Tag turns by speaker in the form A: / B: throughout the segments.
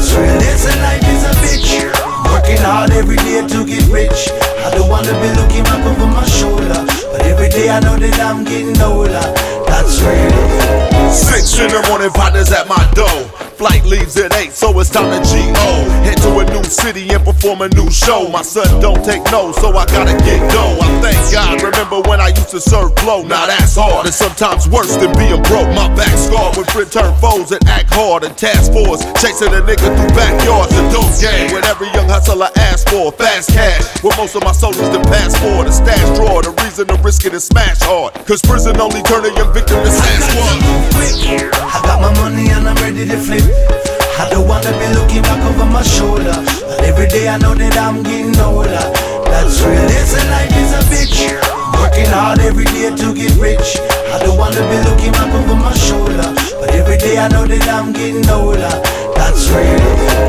A: That's real. They say life is a bitch. Working hard every day to get rich. I don't wanna be looking back over my shoulder, but every day I know that I'm getting older. That's real.
B: 6 in the morning, partners at my door. Flight leaves at 8, so it's time to G.O. Head to a new city and perform a new show. My son don't take no, so I gotta get dough. I thank God, remember when I used to serve blow. Now that's hard, and sometimes worse than being broke. My back scarred when friend turn foes that act hard. And task force, chasing a nigga through backyards. The dope gang, what every young hustler asks for. Fast cash, with most of my soldiers to pass for. The stash drawer, the reason to risk it is smash hard. Cause prison only turn a young victim to Sasquatch.
A: I got my money and I'm ready to flip. I don't wanna be looking back over my shoulder, but every day I know that I'm getting older. That's real. They say life is a bitch. Working hard every day to get rich. I don't wanna be looking back over my shoulder, but every day I know that I'm getting older. That's real.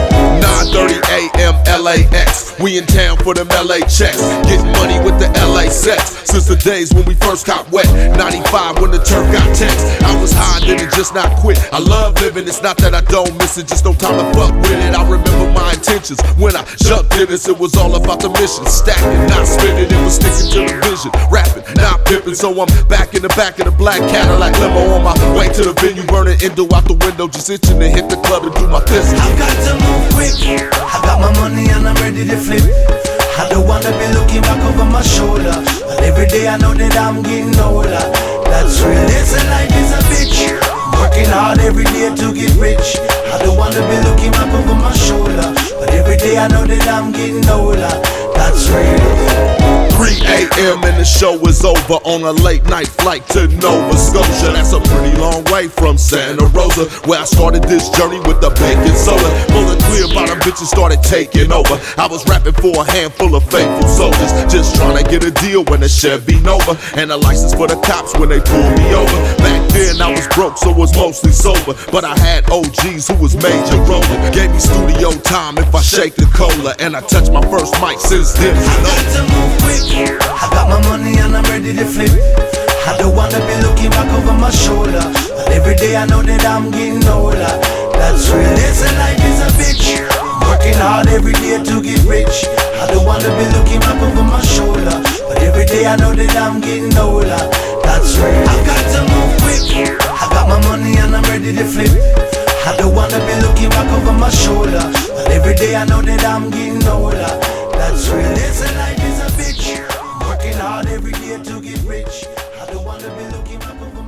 B: 9:30 a.m. LAX. We in town for them LA checks. Getting money with the LA sets. Since the days when we first got wet. 95 when the turf got text. I was high, didn't just not quit. I love living, it's not that I don't miss it. Just no time to fuck with it. I remember my intentions. When I jumped in this, it was all about the mission. Stacking, not spinning, it was sticking to the vision. Rapping, not pimping, so I'm back in the back of the black Cadillac limo on my way to the venue. Burning endo out the window, just itching to hit the club and do my business.
A: I've got to move quick. I got my money and I'm ready to flip. I don't wanna be looking back over my shoulder, but every day I know that I'm getting older. That's real. They say life is a bitch. Working hard every day to get rich. I don't wanna be looking back over my shoulder, but every day I know that I'm getting older. That's real.
B: 3 a.m. and the show is over on a late night flight to Nova Scotia. That's a pretty long way from Santa Rosa, where I started this journey with the baking soda. Full of clear bottom bitches started taking over. I was rapping for a handful of faithful soldiers, just trying to get a deal when the Chevy Nova, and a license for the cops when they pulled me over. Back then I was broke, so was mostly sober, but I had OGs who was major rolling. Gave me studio time if I shake the cola, and I touched my first mic since then.
A: I got to move quick. I got my money and I'm ready to flip. I don't wanna be looking back over my shoulder, but every day I know that I'm getting older. That's real. They say life is a bitch. Working hard every day to get rich. I don't wanna be looking back over my shoulder, but every day I know that I'm getting older. That's real. I've got to move quick. I got my money and I'm ready to flip. I don't wanna be looking back over my shoulder, but every day I know that I'm getting older. That's real. They say life is a bitch. Working hard every day to get rich. I don't wanna be looking back over